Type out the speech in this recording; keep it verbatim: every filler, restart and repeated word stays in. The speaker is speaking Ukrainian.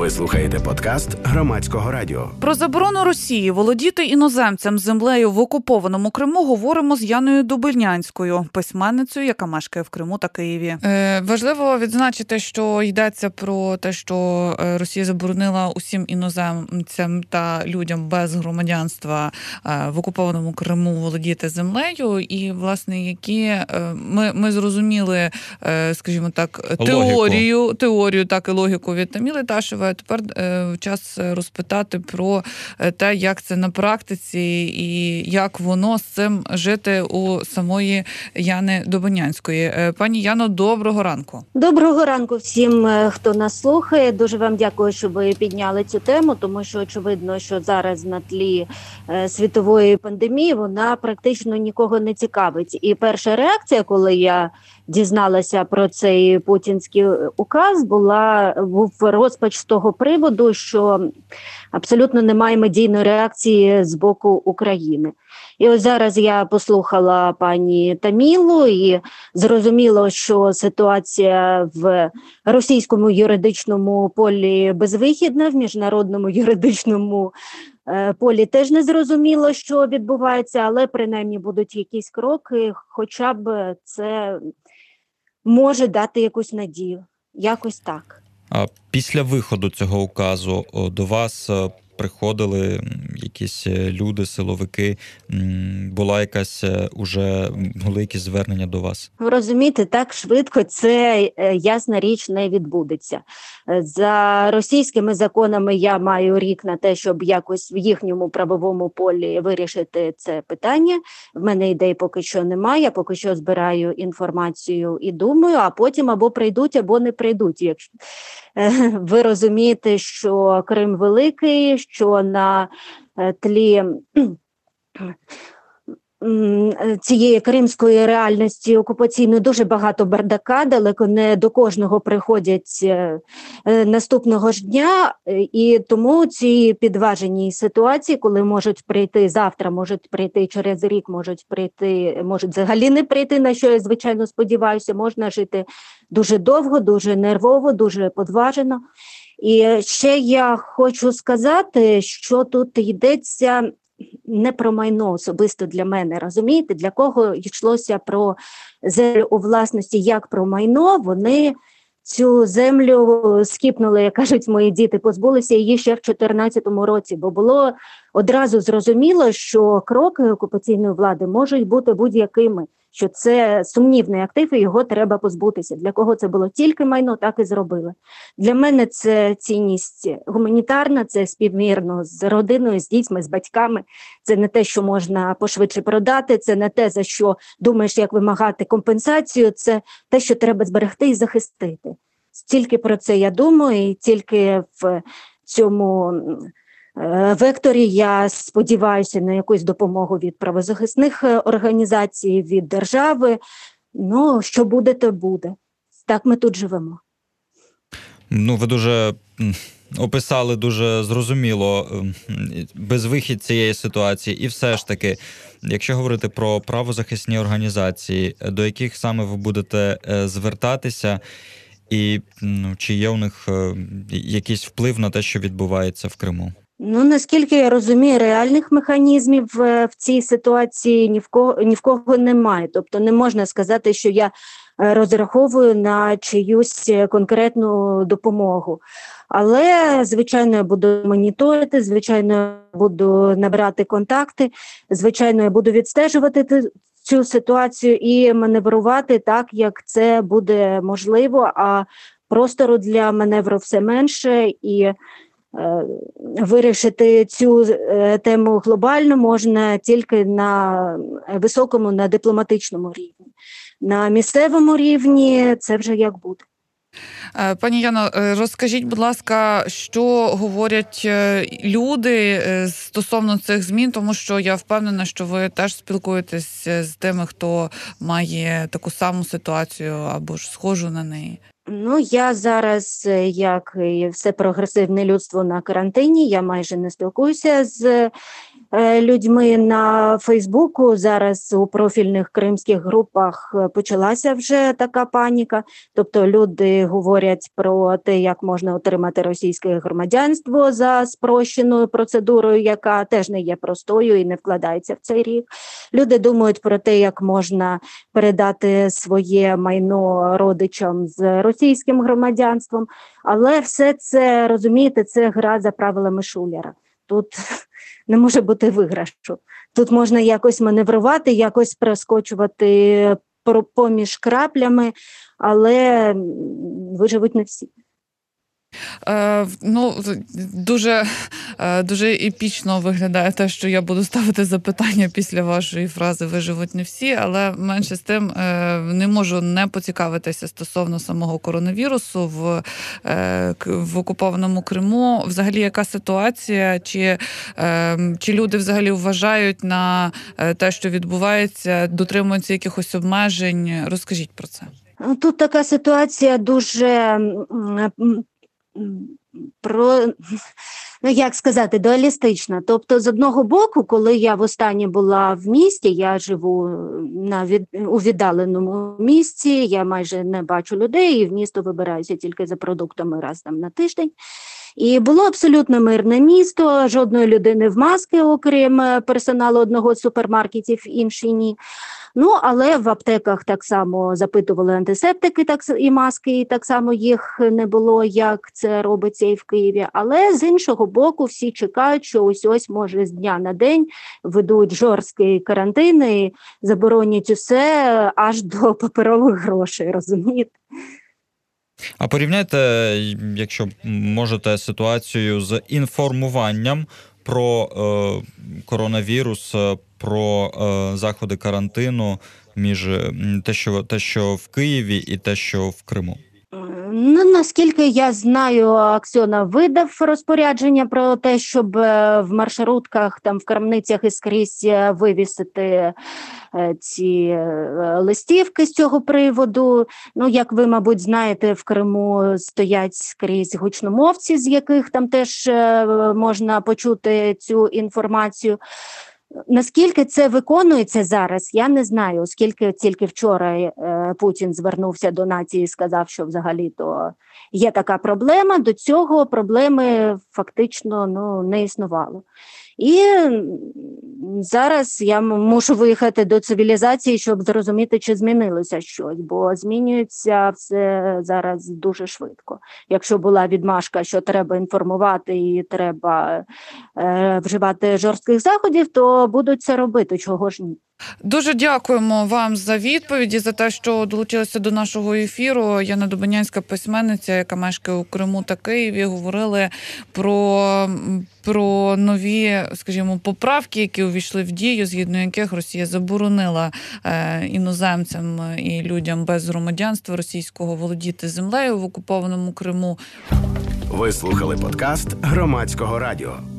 Ви слухаєте подкаст Громадського радіо. Про заборону Росії володіти іноземцям землею в окупованому Криму говоримо з Яною Дубильнянською, письменницею, яка мешкає в Криму та Києві. Е, важливо відзначити, що йдеться про те, що Росія заборонила усім іноземцям та людям без громадянства е, в окупованому Криму володіти землею. І, власне, які е, ми, ми зрозуміли, е, скажімо так, теорію, теорію, так і логіку від Таміли Ташевої. Тепер е, час розпитати про те, як це на практиці і як воно з цим жити у самої Яни Дубильнянської. Е, пані Яно, доброго ранку. Доброго ранку всім, хто нас слухає. Дуже вам дякую, що ви підняли цю тему, тому що очевидно, що зараз на тлі е, світової пандемії вона практично нікого не цікавить. І перша реакція, коли я дізналася про цей путінський указ, була був розпач з того приводу, що абсолютно немає медійної реакції з боку України. І ось зараз я послухала пані Тамілу і зрозуміло, що ситуація в російському юридичному полі безвихідна, в міжнародному юридичному полі теж не зрозуміло, що відбувається, але принаймні будуть якісь кроки, хоча б це може дати якусь надію. Якось так. А після виходу цього указу до вас приходили якісь люди, силовики, була якась уже, були якісь звернення до вас? Ви розумієте, так швидко це, ясна річ, не відбудеться. За російськими законами я маю рік на те, щоб якось в їхньому правовому полі вирішити це питання. В мене ідей поки що немає, я поки що збираю інформацію і думаю, а потім або прийдуть, або не прийдуть. Якщо ви розумієте, що Крим великий, що на тлі цієї кримської реальності окупаційної дуже багато бардака, далеко не до кожного приходять наступного ж дня, і тому ці підважені ситуації, коли можуть прийти завтра, можуть прийти через рік, можуть прийти, можуть взагалі не прийти, на що я, звичайно, сподіваюся, можна жити дуже довго, дуже нервово, дуже подважено. І ще я хочу сказати, що тут йдеться не про майно особисто для мене, розумієте? Для кого йшлося про землю у власності як про майно, вони цю землю скіпнули, як кажуть мої діти, позбулися її ще в чотирнадцятому році, бо було одразу зрозуміло, що кроки окупаційної влади можуть бути будь-якими, що це сумнівний актив і його треба позбутися. Для кого це було тільки майно, так і зробили. Для мене це цінність гуманітарна, це співмірно з родиною, з дітьми, з батьками. Це не те, що можна пошвидше продати, це не те, за що думаєш, як вимагати компенсацію, це те, що треба зберегти і захистити. Тільки про це я думаю, і тільки в цьому векторі я сподіваюся на якусь допомогу від правозахисних організацій, від держави. Ну, що буде, то буде. Так ми тут живемо. Ну, ви дуже описали дуже зрозуміло безвихід цієї ситуації. І все ж таки, якщо говорити про правозахисні організації, до яких саме ви будете звертатися, і ну, чи є у них якийсь вплив на те, що відбувається в Криму? Ну, наскільки я розумію, реальних механізмів в цій ситуації ні в кого, ні в кого немає. Тобто не можна сказати, що я розраховую на чиюсь конкретну допомогу. Але, звичайно, я буду моніторити, звичайно, я буду набирати контакти, звичайно, я буду відстежувати цю ситуацію і маневрувати так, як це буде можливо, а простору для маневру все менше, і вирішити цю тему глобально можна тільки на високому, на дипломатичному рівні. На місцевому рівні це вже як буде. Пані Яно, розкажіть, будь ласка, що говорять люди стосовно цих змін, тому що я впевнена, що ви теж спілкуєтесь з тими, хто має таку саму ситуацію або ж схожу на неї. Ну, я зараз, як і все прогресивне людство, на карантині, я майже не спілкуюся з людьми на Фейсбуку. Зараз у профільних кримських групах почалася вже така паніка. Тобто люди говорять про те, як можна отримати російське громадянство за спрощеною процедурою, яка теж не є простою і не вкладається в цей рік. Люди думають про те, як можна передати своє майно родичам з російським громадянством. Але все це, розумієте, це гра за правилами Шулера. Тут не може бути виграшу. Тут можна якось маневрувати, якось проскочувати поміж краплями, але виживуть не всі. Е, ну, дуже, дуже епічно виглядає те, що я буду ставити запитання після вашої фрази «виживуть не всі», але менше з тим не можу не поцікавитися стосовно самого коронавірусу в, в окупованому Криму. Взагалі, яка ситуація? Чи, чи люди взагалі вважають на те, що відбувається, дотримуються якихось обмежень? Розкажіть про це. Тут така ситуація дуже... Про, ну як сказати, дуалістична. Тобто, з одного боку, коли я востаннє була в місті, я живу на від, у віддаленому місці, я майже не бачу людей, і в місто вибираюся тільки за продуктами раз там на тиждень. І було абсолютно мирне місто, жодної людини в маски, окрім персоналу одного з супермаркетів, інший ні. Ну, але в аптеках так само запитували антисептики так, і маски, і так само їх не було, як це робиться і в Києві. Але з іншого боку всі чекають, що ось-ось, може, з дня на день ведуть жорсткий карантин і заборонять усе аж до паперових грошей, розумієте? А порівняйте, якщо можете, ситуацію з інформуванням про е, коронавірус, про е, заходи карантину між те що, те, що в Києві, і те, що в Криму. Ну, наскільки я знаю, Аксьонов видав розпорядження про те, щоб в маршрутках, там в крамницях і скрізь вивісити ці листівки з цього приводу. Ну, як ви, мабуть, знаєте, в Криму стоять скрізь гучномовці, з яких там теж можна почути цю інформацію. Наскільки це виконується зараз, я не знаю, оскільки тільки вчора е, Путін звернувся до нації і сказав, що взагалі-то є така проблема, до цього проблеми фактично ну, не існувало. І зараз я мушу виїхати до цивілізації, щоб зрозуміти, чи змінилося щось, бо змінюється все зараз дуже швидко. Якщо була відмашка, що треба інформувати і треба е, вживати жорстких заходів, то будуть це робити, чого ж ні. Дуже дякуємо вам за відповіді, за те, що долучилися до нашого ефіру. Яна Дубинянська, письменниця, яка мешкає у Криму та Києві, говорили про, про нові, скажімо, поправки, які увійшли в дію, згідно яких Росія заборонила е, іноземцям і людям без громадянства російського володіти землею в окупованому Криму. Ви слухали подкаст Громадського радіо.